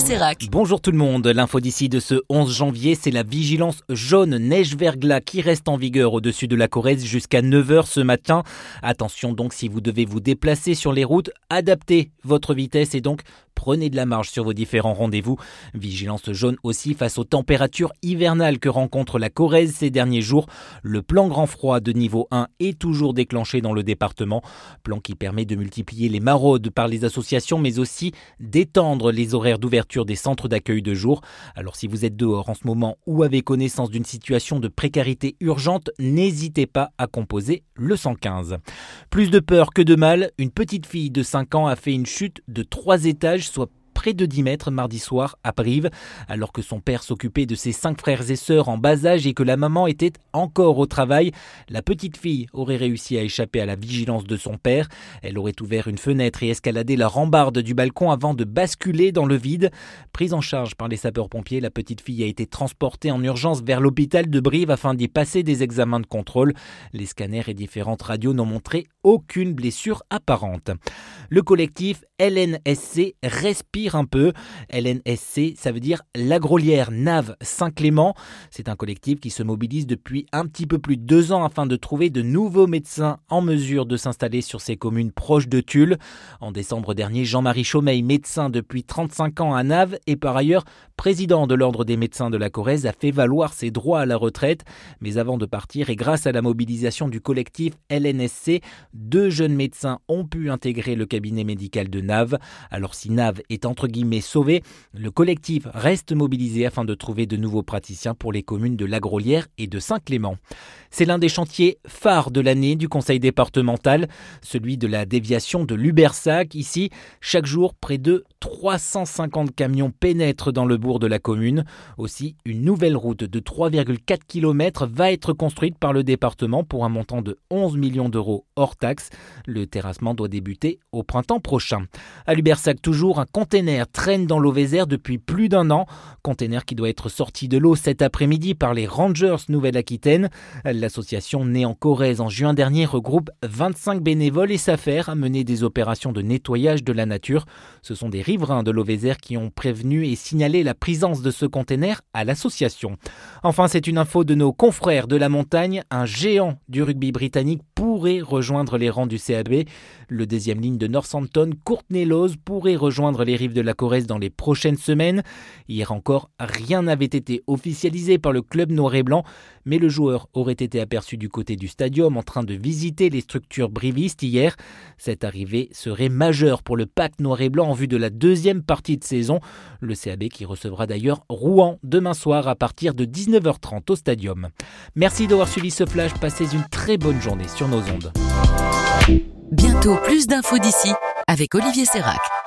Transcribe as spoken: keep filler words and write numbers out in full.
Sérac. Bonjour tout le monde, l'info d'ici de ce onze janvier, c'est la vigilance jaune neige-verglas qui reste en vigueur au-dessus de la Corrèze jusqu'à neuf heures ce matin. Attention donc, si vous devez vous déplacer sur les routes, adaptez votre vitesse et donc prenez de la marge sur vos différents rendez-vous. Vigilance jaune aussi face aux températures hivernales que rencontre la Corrèze ces derniers jours. Le plan grand froid de niveau un est toujours déclenché dans le département. Plan qui permet de multiplier les maraudes par les associations mais aussi d'étendre les horaires d'ouverture des centres d'accueil de jour. Alors si vous êtes dehors en ce moment ou avez connaissance d'une situation de précarité urgente, n'hésitez pas à composer le cent quinze. Plus de peur que de mal, une petite fille de cinq ans a fait une chute de trois étages, soit près de dix mètres mardi soir à Brive, alors que son père s'occupait de ses cinq frères et sœurs en bas âge et que la maman était encore au travail. La petite fille aurait réussi à échapper à la vigilance de son père. Elle aurait ouvert une fenêtre et escaladé la rambarde du balcon avant de basculer dans le vide. Prise en charge par les sapeurs-pompiers, la petite fille a été transportée en urgence vers l'hôpital de Brive afin d'y passer des examens de contrôle. Les scanners et différentes radios n'ont montré aucune blessure apparente. Le collectif L N S C respire un peu. L N S C, ça veut dire l'Agrolière Naves Saint-Clément. C'est un collectif qui se mobilise depuis un petit peu plus de deux ans afin de trouver de nouveaux médecins en mesure de s'installer sur ces communes proches de Tulle. En décembre dernier, Jean-Marie Chaumeil, médecin depuis trente-cinq ans à Naves et par ailleurs président de l'Ordre des médecins de la Corrèze, a fait valoir ses droits à la retraite. Mais avant de partir et grâce à la mobilisation du collectif L N S C, deux jeunes médecins ont pu intégrer le cabinet médical de Naves. Alors si Naves est entre guillemets sauvé, le collectif reste mobilisé afin de trouver de nouveaux praticiens pour les communes de l'Agrolière et de Saint-Clément. C'est l'un des chantiers phares de l'année du conseil départemental, celui de la déviation de Lubersac. Ici, chaque jour, près de trois cent cinquante camions pénètrent dans le bourg de la commune. Aussi, une nouvelle route de trois virgule quatre kilomètres va être construite par le département pour un montant de onze millions d'euros hors taxe. Le terrassement doit débuter au printemps prochain. À Lubersac, toujours, un container traîne dans l'eau Vézère depuis plus d'un an. Container qui doit être sorti de l'eau cet après-midi par les Rangers Nouvelle-Aquitaine. L'association née en Corrèze en juin dernier regroupe vingt-cinq bénévoles et s'affaire à mener des opérations de nettoyage de la nature. Ce sont des riverains de l'eau Vézère qui ont prévenu et signalé la présence de ce container à l'association. Enfin, c'est une info de nos confrères de la montagne. Un géant du rugby britannique pourrait rejoindre les rangs du C A B. Le deuxième ligne de Northampton, Courtney Lawes, pourrait rejoindre les rives de la Corrèze dans les prochaines semaines. Hier encore, rien n'avait été officialisé par le club noir et blanc, mais le joueur aurait été aperçu du côté du stadium en train de visiter les structures brivistes hier. Cette arrivée serait majeure pour le pacte noir et blanc en vue de la deuxième partie de saison. Le C A B qui recevra d'ailleurs Rouen demain soir à partir de dix-neuf heures trente au stadium. Merci d'avoir suivi ce flash, passez une très bonne journée sur nos ondes. Bientôt plus d'infos d'ici avec Olivier Sérac.